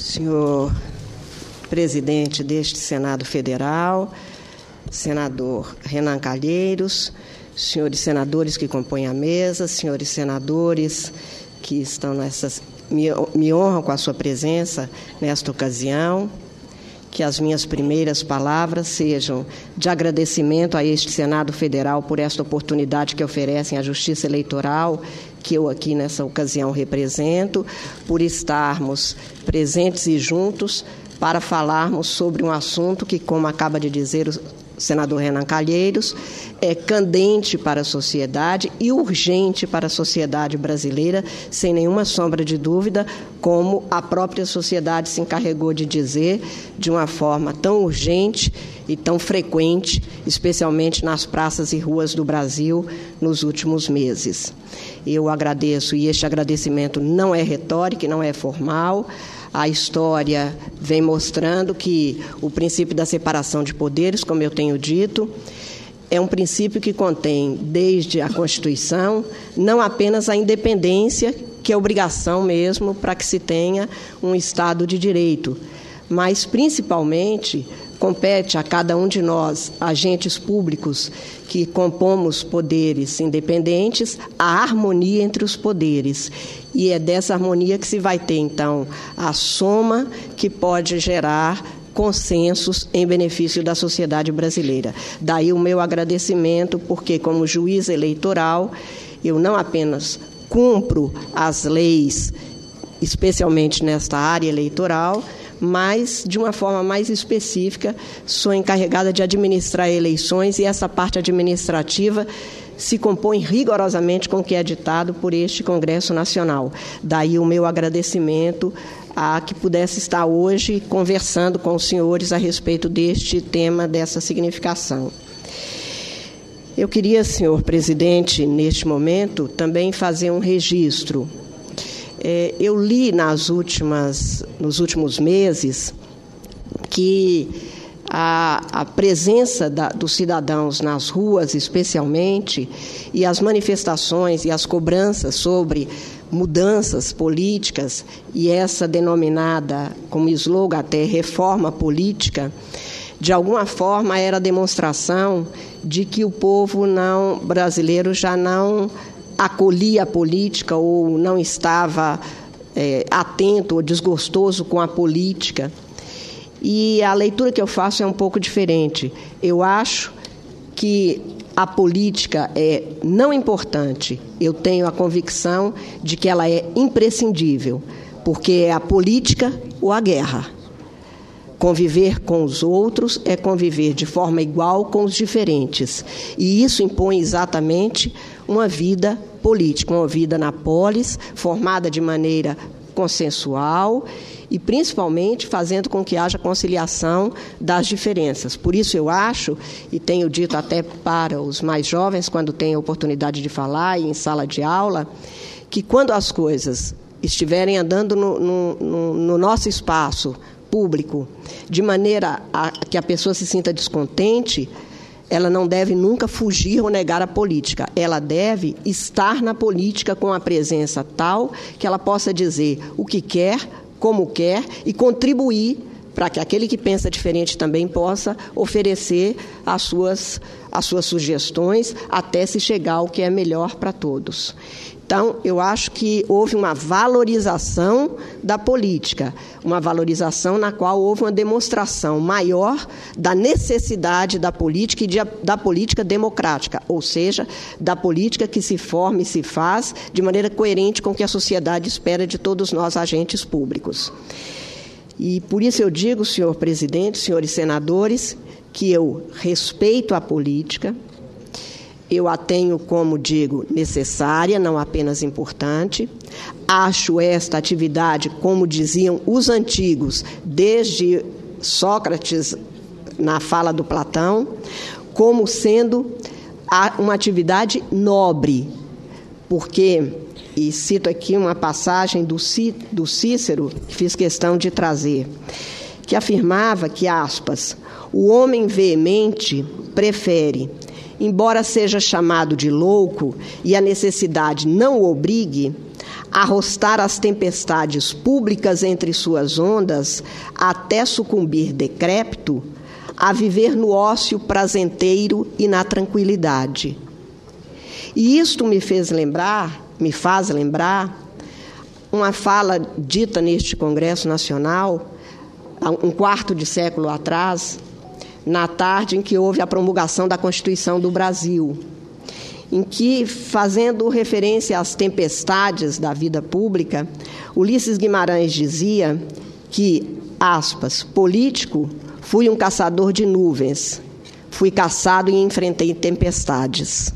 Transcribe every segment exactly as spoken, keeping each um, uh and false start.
senhor presidente deste Senado Federal, senador Renan Calheiros, senhores senadores que compõem a mesa, senhores senadores que estão nessas, me, me honram com a sua presença nesta ocasião, que as minhas primeiras palavras sejam de agradecimento a este Senado Federal por esta oportunidade que oferecem à Justiça Eleitoral, que eu aqui nessa ocasião represento, por estarmos presentes e juntos para falarmos sobre um assunto que, como acaba de dizer o senador Renan Calheiros, é candente para a sociedade e urgente para a sociedade brasileira, sem nenhuma sombra de dúvida, como a própria sociedade se encarregou de dizer, de uma forma tão urgente e tão frequente, especialmente nas praças e ruas do Brasil nos últimos meses. Eu agradeço, e este agradecimento não é retórico, não é formal. A história vem mostrando que o princípio da separação de poderes, como eu tenho dito, é um princípio que contém, desde a Constituição, não apenas a independência, que é obrigação mesmo para que se tenha um Estado de direito, mas, principalmente, compete a cada um de nós, agentes públicos que compomos poderes independentes, a harmonia entre os poderes. E é dessa harmonia que se vai ter, então, a soma que pode gerar consensos em benefício da sociedade brasileira. Daí o meu agradecimento, porque, como juiz eleitoral, eu não apenas cumpro as leis, especialmente nesta área eleitoral, mas, de uma forma mais específica, sou encarregada de administrar eleições e essa parte administrativa se compõe rigorosamente com o que é ditado por este Congresso Nacional. Daí o meu agradecimento a que pudesse estar hoje conversando com os senhores a respeito deste tema, dessa significação. Eu queria, senhor presidente, neste momento, também fazer um registro. É, eu li nas últimas, nos últimos meses que a, a presença da, dos cidadãos nas ruas, especialmente, e as manifestações e as cobranças sobre mudanças políticas, e essa denominada, como slogan até, reforma política, de alguma forma era a demonstração de que o povo não, brasileiro já não acolhia a política ou não estava é, atento ou desgostoso com a política. E a leitura que eu faço é um pouco diferente. Eu acho que a política é não importante. Eu tenho a convicção de que ela é imprescindível, porque é a política ou a guerra. Conviver com os outros é conviver de forma igual com os diferentes. E isso impõe exatamente uma vida política, uma vida na polis, formada de maneira consensual e, principalmente, fazendo com que haja conciliação das diferenças. Por isso, eu acho, e tenho dito até para os mais jovens, quando têm a oportunidade de falar e em sala de aula, que quando as coisas estiverem andando no, no, no nosso espaço público, de maneira a que a pessoa se sinta descontente, ela não deve nunca fugir ou negar a política. Ela deve estar na política com a presença tal que ela possa dizer o que quer, como quer e contribuir para que aquele que pensa diferente também possa oferecer as suas, as suas sugestões até se chegar ao que é melhor para todos. Então, eu acho que houve uma valorização da política, uma valorização na qual houve uma demonstração maior da necessidade da política e de, da política democrática, ou seja, da política que se forma e se faz de maneira coerente com o que a sociedade espera de todos nós, agentes públicos. E por isso eu digo, senhor presidente, senhores senadores, que eu respeito a política. Eu a tenho, como digo, necessária, não apenas importante. Acho esta atividade, como diziam os antigos, desde Sócrates, na fala do Platão, como sendo uma atividade nobre, porque, e cito aqui uma passagem do Cícero, que fiz questão de trazer, que afirmava que, aspas, o homem veemente prefere, embora seja chamado de louco e a necessidade não o obrigue, arrostar as tempestades públicas entre suas ondas, até sucumbir decrépito, a viver no ócio prazenteiro e na tranquilidade. E isto me fez lembrar, me faz lembrar, uma fala dita neste Congresso Nacional, um quarto de século atrás, na tarde em que houve a promulgação da Constituição do Brasil, em que, fazendo referência às tempestades da vida pública, Ulisses Guimarães dizia que, aspas, político, fui um caçador de nuvens, fui caçado e enfrentei tempestades.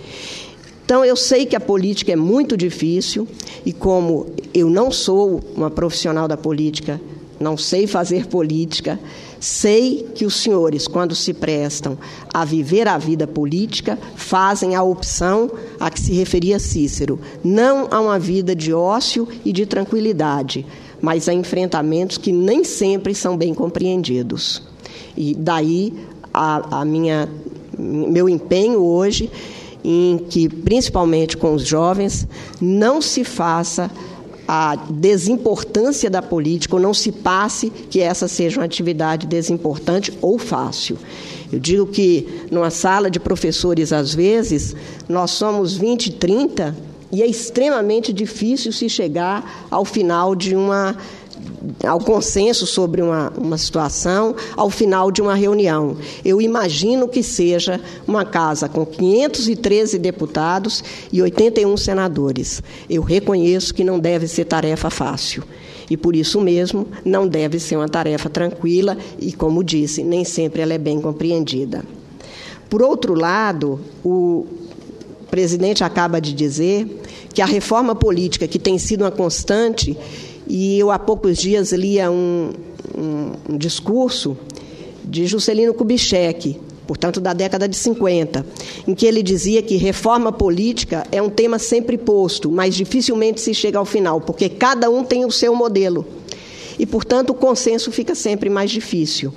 Então, eu sei que a política é muito difícil e, como eu não sou uma profissional da política, não sei fazer política, sei que os senhores, quando se prestam a viver a vida política, fazem a opção a que se referia Cícero, não a uma vida de ócio e de tranquilidade, mas a enfrentamentos que nem sempre são bem compreendidos. E daí a, a minha, meu empenho hoje em que, principalmente com os jovens, não se faça a desimportância da política, ou não se passe que essa seja uma atividade desimportante ou fácil. Eu digo que, numa sala de professores, às vezes, nós somos vinte, trinta, e é extremamente difícil se chegar ao final de uma... ao consenso sobre uma, uma situação, ao final de uma reunião. Eu imagino que seja uma casa com quinhentos e treze deputados e oitenta e um senadores. Eu reconheço que não deve ser tarefa fácil. E, por isso mesmo, não deve ser uma tarefa tranquila e, como disse, nem sempre ela é bem compreendida. Por outro lado, o presidente acaba de dizer que a reforma política, que tem sido uma constante, e eu há poucos dias lia um, um, um discurso de Juscelino Kubitschek, portanto, da década de cinquenta, em que ele dizia que reforma política é um tema sempre posto, mas dificilmente se chega ao final, porque cada um tem o seu modelo. E, portanto, o consenso fica sempre mais difícil.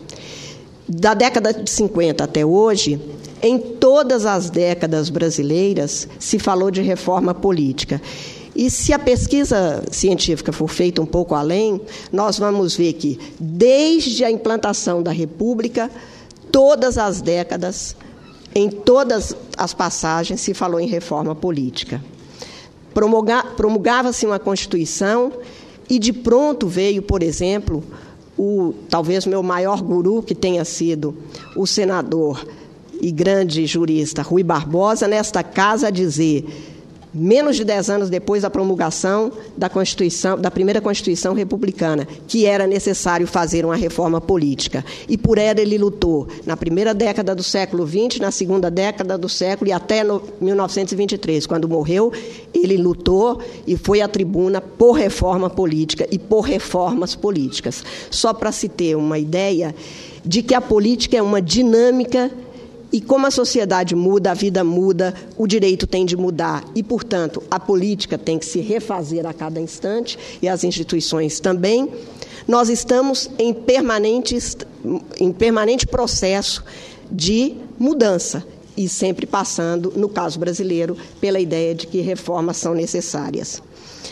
Da década de cinquenta até hoje, em todas as décadas brasileiras, se falou de reforma política. E se a pesquisa científica for feita um pouco além, nós vamos ver que, desde a implantação da República, todas as décadas, em todas as passagens, se falou em reforma política. Promulgava-se uma Constituição e, de pronto, veio, por exemplo, o talvez meu maior guru, que tenha sido o senador e grande jurista Rui Barbosa, nesta casa, a dizer... menos de dez anos depois da promulgação da Constituição, da primeira Constituição republicana, que era necessário fazer uma reforma política. E por ela ele lutou na primeira década do século vinte, na segunda década do século e até no mil novecentos e vinte e três, quando morreu, ele lutou e foi à tribuna por reforma política e por reformas políticas. Só para se ter uma ideia de que a política é uma dinâmica. E como a sociedade muda, a vida muda, o direito tem de mudar. E, portanto, a política tem que se refazer a cada instante, e as instituições também. Nós estamos em permanente, em permanente processo de mudança, e sempre passando, no caso brasileiro, pela ideia de que reformas são necessárias.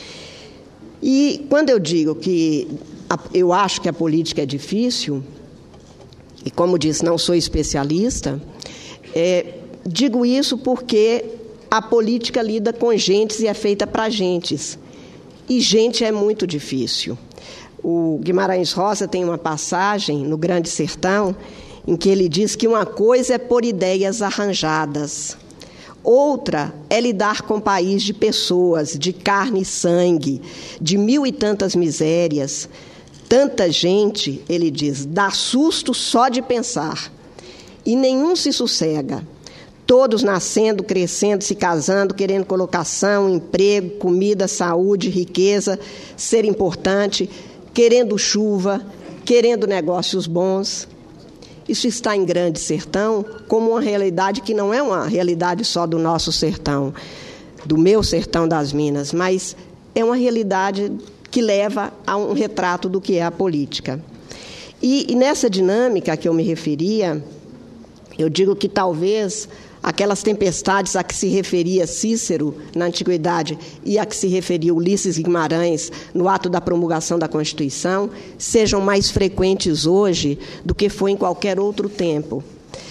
E quando eu digo que eu acho que a política é difícil, e como disse, não sou especialista, é, digo isso porque a política lida com gentes e é feita para gentes. E gente é muito difícil. O Guimarães Rosa tem uma passagem no Grande Sertão em que ele diz que uma coisa é pôr ideias arranjadas, outra é lidar com um país de pessoas, de carne e sangue, de mil e tantas misérias. Tanta gente, ele diz, dá susto só de pensar, e nenhum se sossega. Todos nascendo, crescendo, se casando, querendo colocação, emprego, comida, saúde, riqueza, ser importante, querendo chuva, querendo negócios bons. Isso está em Grande Sertão como uma realidade que não é uma realidade só do nosso sertão, do meu sertão das Minas, mas é uma realidade que leva a um retrato do que é a política. E, e nessa dinâmica a que eu me referia, eu digo que talvez aquelas tempestades a que se referia Cícero na Antiguidade e a que se referia Ulisses Guimarães no ato da promulgação da Constituição, sejam mais frequentes hoje do que foi em qualquer outro tempo.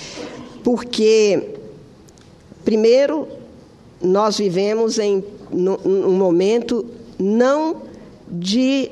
Porque, primeiro, nós vivemos em um momento não de,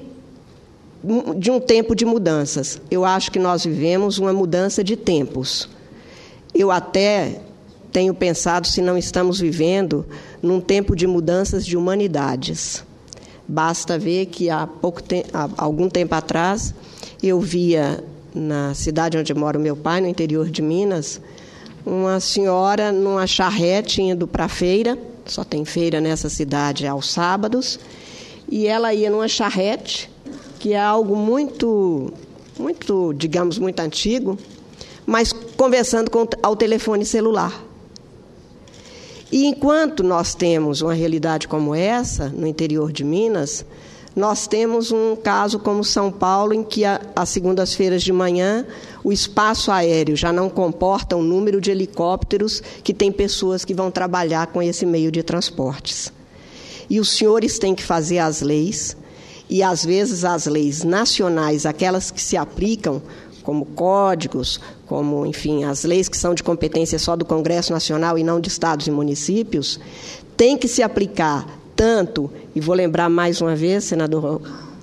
de um tempo de mudanças. Eu acho que nós vivemos uma mudança de tempos. Eu até tenho pensado se não estamos vivendo num tempo de mudanças de humanidades. Basta ver que há, pouco te- há algum tempo atrás eu via na cidade onde mora o meu pai, no interior de Minas, uma senhora numa charrete indo para a feira, só tem feira nessa cidade aos sábados, e ela ia numa charrete, que é algo muito, muito, digamos, muito antigo, mas conversando com, ao telefone celular. E enquanto nós temos uma realidade como essa, no interior de Minas, nós temos um caso como São Paulo, em que, às segundas-feiras de manhã, o espaço aéreo já não comporta o número de helicópteros que tem pessoas que vão trabalhar com esse meio de transportes. E os senhores têm que fazer as leis, e às vezes as leis nacionais, aquelas que se aplicam, como códigos, como, enfim, as leis que são de competência só do Congresso Nacional e não de estados e municípios, têm que se aplicar tanto, e vou lembrar mais uma vez, senador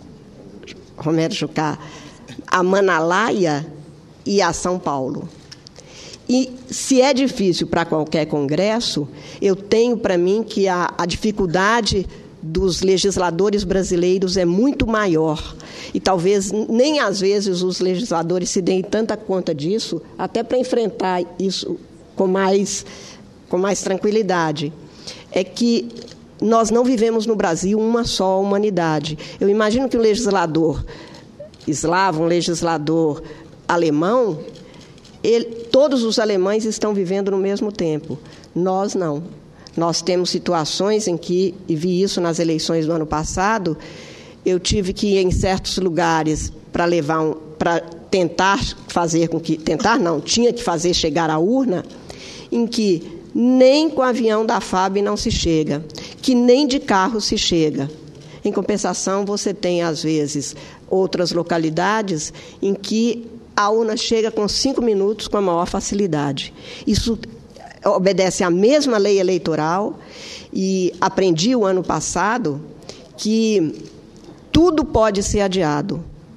Romero Jucá, a Manalaia e a São Paulo. E, se é difícil para qualquer Congresso, eu tenho para mim que a, a dificuldade dos legisladores brasileiros é muito maior. E talvez nem às vezes os legisladores se deem tanta conta disso, até para enfrentar isso com mais, com mais tranquilidade. É que nós não vivemos no Brasil uma só humanidade. Eu imagino que um legislador eslavo, um legislador alemão, ele, todos os alemães estão vivendo no mesmo tempo. Nós não. Nós temos situações em que, e vi isso nas eleições do ano passado, eu tive que ir em certos lugares para levar um, para tentar fazer com que, tentar não, tinha que fazer chegar à urna, em que nem com o avião da F A B não se chega, que nem de carro se chega. Em compensação, você tem, às vezes, outras localidades em que a urna chega com cinco minutos com a maior facilidade. Isso obedece à mesma lei eleitoral, e aprendi o ano passado que tudo pode ser adiado.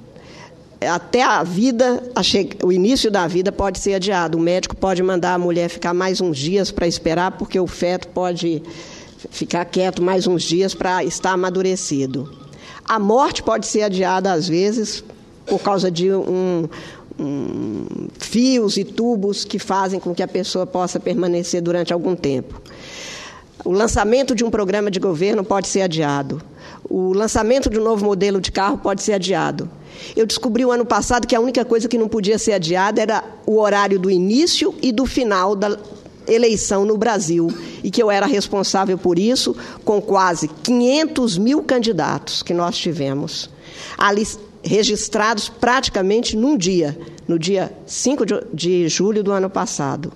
Até a vida, a che... o início da vida pode ser adiado. O médico pode mandar a mulher ficar mais uns dias para esperar, porque o feto pode ficar quieto mais uns dias para estar amadurecido. A morte pode ser adiada, às vezes, por causa de um... Um, fios e tubos que fazem com que a pessoa possa permanecer durante algum tempo. O lançamento de um programa de governo pode ser adiado. O lançamento de um novo modelo de carro pode ser adiado. Eu descobri o ano passado que a única coisa que não podia ser adiada era o horário do início e do final da eleição no Brasil, e que eu era responsável por isso, com quase quinhentos mil candidatos que nós tivemos ali registrados praticamente num dia, no dia cinco de julho do ano passado,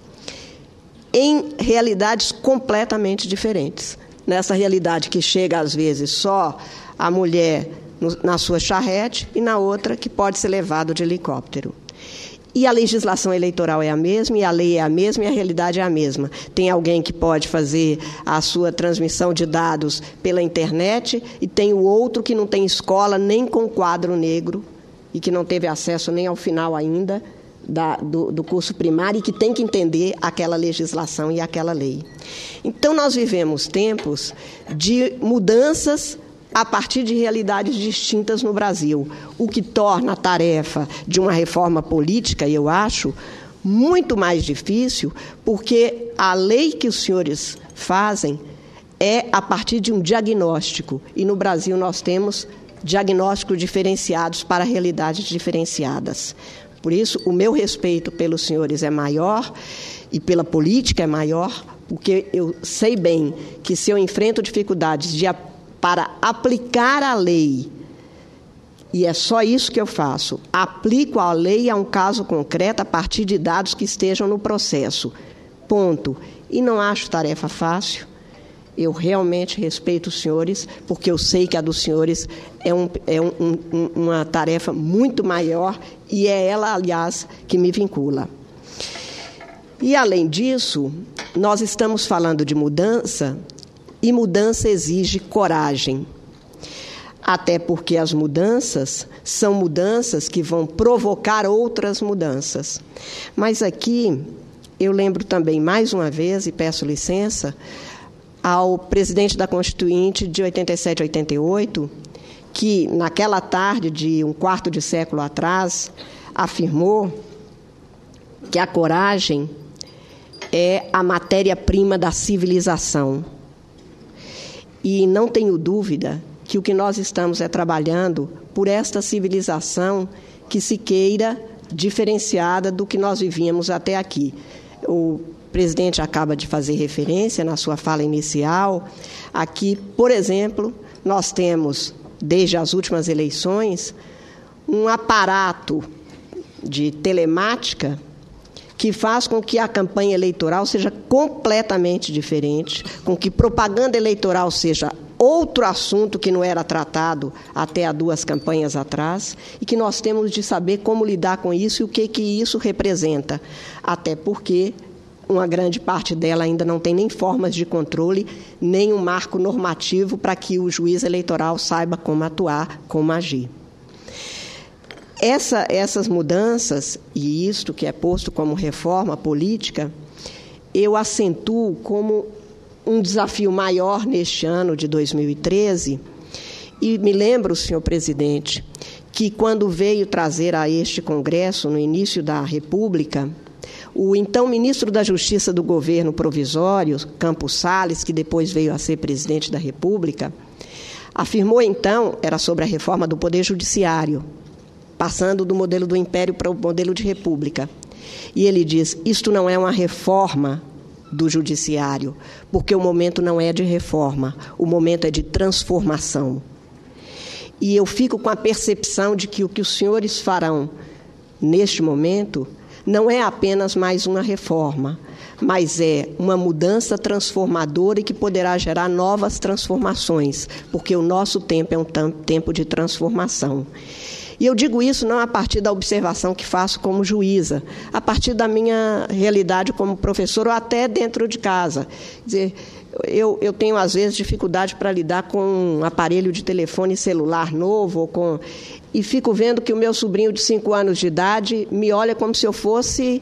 em realidades completamente diferentes. Nessa realidade que chega, às vezes, só a mulher no, na sua charrete, e na outra que pode ser levado de helicóptero. E a legislação eleitoral é a mesma, e a lei é a mesma, e a realidade é a mesma. Tem alguém que pode fazer a sua transmissão de dados pela internet, e tem o outro que não tem escola nem com quadro negro, e que não teve acesso nem ao final ainda da, do, do curso primário, e que tem que entender aquela legislação e aquela lei. Então, nós vivemos tempos de mudanças a partir de realidades distintas no Brasil, o que torna a tarefa de uma reforma política, eu acho, muito mais difícil, porque a lei que os senhores fazem é a partir de um diagnóstico, e no Brasil nós temos diagnósticos diferenciados para realidades diferenciadas. Por isso, o meu respeito pelos senhores é maior, e pela política é maior, porque eu sei bem que se eu enfrento dificuldades de para aplicar a lei, e é só isso que eu faço, aplico a lei a um caso concreto a partir de dados que estejam no processo. ponto. E não acho tarefa fácil. Eu realmente respeito os senhores, porque eu sei que a dos senhores é, um, é um, um, uma tarefa muito maior, e é ela, aliás, que me vincula. E, além disso, nós estamos falando de mudança, e mudança exige coragem. Até porque as mudanças são mudanças que vão provocar outras mudanças. Mas aqui, eu lembro também, mais uma vez, e peço licença, ao presidente da Constituinte de oitenta e sete a oitenta e oito, que, naquela tarde de um quarto de século atrás, afirmou que a coragem é a matéria-prima da civilização. E não tenho dúvida que o que nós estamos é trabalhando por esta civilização que se queira diferenciada do que nós vivíamos até aqui. O presidente acaba de fazer referência na sua fala inicial. Aqui, por exemplo, nós temos, desde as últimas eleições, um aparato de telemática que faz com que a campanha eleitoral seja completamente diferente, com que propaganda eleitoral seja outro assunto que não era tratado até há duas campanhas atrás, e que nós temos de saber como lidar com isso e o que, que isso representa. Até porque uma grande parte dela ainda não tem nem formas de controle, nem um marco normativo para que o juiz eleitoral saiba como atuar, como agir. Essa, essas mudanças, e isto que é posto como reforma política, eu acentuo como um desafio maior neste ano de dois mil e treze, e me lembro, senhor presidente, que quando veio trazer a este Congresso, no início da República, o então ministro da Justiça do governo provisório, Campos Salles, que depois veio a ser presidente da República, afirmou então, era sobre a reforma do Poder Judiciário, passando do modelo do Império para o modelo de República. E ele diz, isto não é uma reforma do Judiciário, porque o momento não é de reforma, o momento é de transformação. E eu fico com a percepção de que o que os senhores farão neste momento não é apenas mais uma reforma, mas é uma mudança transformadora e que poderá gerar novas transformações, porque o nosso tempo é um tempo de transformação. E eu digo isso não a partir da observação que faço como juíza, a partir da minha realidade como professor ou até dentro de casa. Quer dizer, eu, eu tenho, às vezes, dificuldade para lidar com um aparelho de telefone celular novo, ou com, e fico vendo que o meu sobrinho de cinco anos de idade me olha como se eu fosse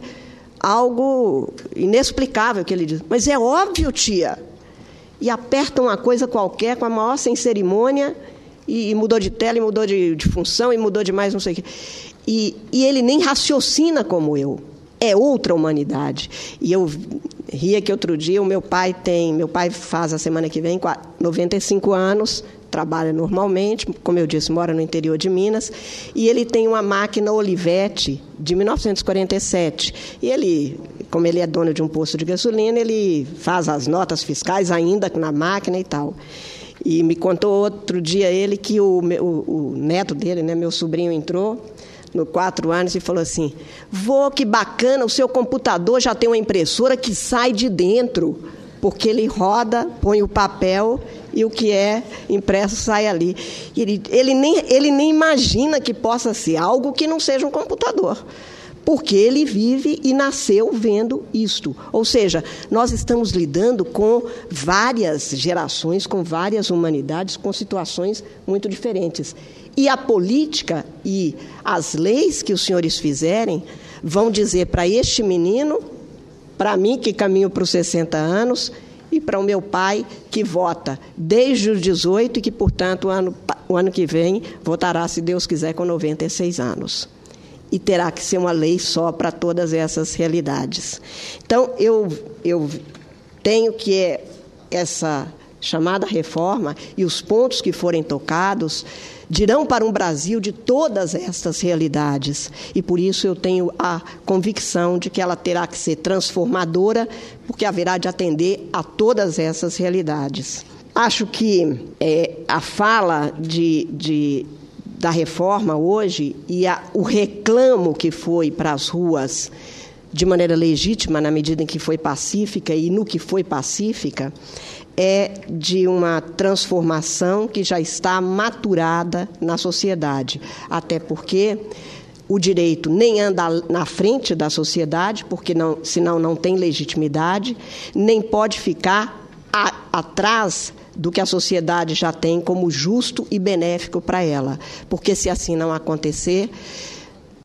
algo inexplicável, que ele diz, mas é óbvio, tia. E aperta uma coisa qualquer com a maior sem cerimônia, e, e mudou de tela, e mudou de, de função, e mudou de mais não sei o quê. E, e ele nem raciocina como eu. É outra humanidade. E eu ria que outro dia o meu pai tem... Meu pai faz a semana que vem noventa e cinco anos, trabalha normalmente, como eu disse, mora no interior de Minas, e ele tem uma máquina Olivetti de mil novecentos e quarenta e sete. E ele, como ele é dono de um posto de gasolina, ele faz as notas fiscais ainda na máquina e tal. E me contou outro dia ele que o, o, o neto dele, né, meu sobrinho, entrou no quatro anos e falou assim, vô, que bacana, o seu computador já tem uma impressora que sai de dentro, porque ele roda, põe o papel e o que é impresso sai ali. E ele, ele, nem, ele nem imagina que possa ser algo que não seja um computador, porque ele vive e nasceu vendo isto. Ou seja, nós estamos lidando com várias gerações, com várias humanidades, com situações muito diferentes. E a política e as leis que os senhores fizerem vão dizer para este menino, para mim, que caminho para os sessenta anos, e para o meu pai, que vota desde os dezoito e que, portanto, o ano, o ano que vem votará, se Deus quiser, com noventa e seis anos. E terá que ser uma lei só para todas essas realidades. Então, eu, eu tenho que é essa chamada reforma e os pontos que forem tocados dirão para um Brasil de todas estas realidades. E, por isso, eu tenho a convicção de que ela terá que ser transformadora, porque haverá de atender a todas essas realidades. Acho que é, a fala de... de da reforma hoje e a, o reclamo que foi para as ruas de maneira legítima, na medida em que foi pacífica e no que foi pacífica, é de uma transformação que já está maturada na sociedade, até porque o direito nem anda na frente da sociedade, porque não, senão não tem legitimidade, nem pode ficar a, atrás do que a sociedade já tem como justo e benéfico para ela, porque se assim não acontecer,